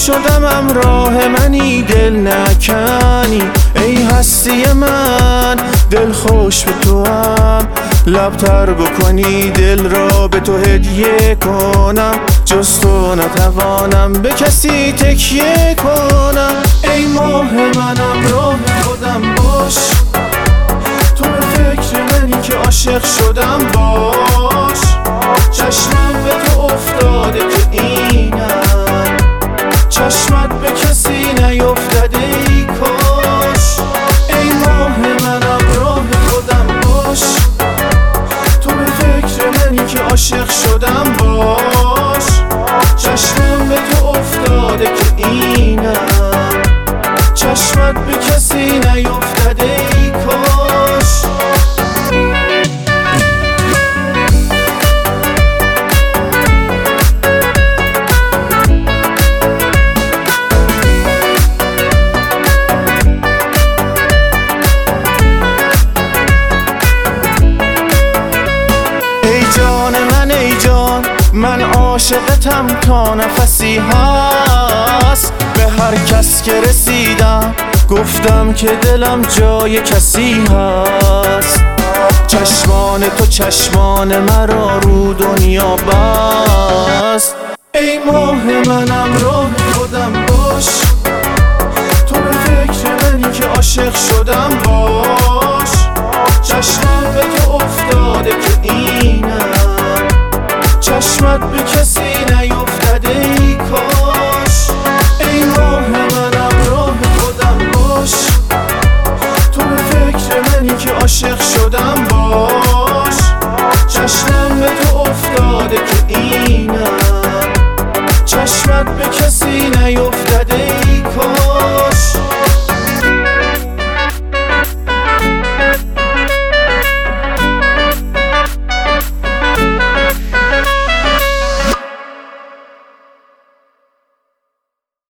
شدم همراه منی، دل نکنی ای هستی من. دل خوش به تو هم، لبتر بکنی دل را به تو هدیه کنم. جز تو نتوانم به کسی تکیه کنم. ای ماه منم راه خودم باش، تو به فکر منی که عاشق شدم باش. چشمم به تو افتاده که اینم، چشمت به کسی نیفتاده ای کاش. ای ماه منم راه خودم باش، تو به فکر منی که عاشق شدم باش. چشمم به تو افتاده که اینم، چشمت به کسی نیفتاده ای کاش. ای جان من عاشقتم تا نفسی هست. به هر کس که رسیدم گفتم که دلم جای کسی هست. چشمان تو چشمان مرا رو دنیا بست. ای ماه منم راه خودم باش، تو به فکر منی که عاشق شدم باش. چشمم به تو افتاده که اینم، چشمت به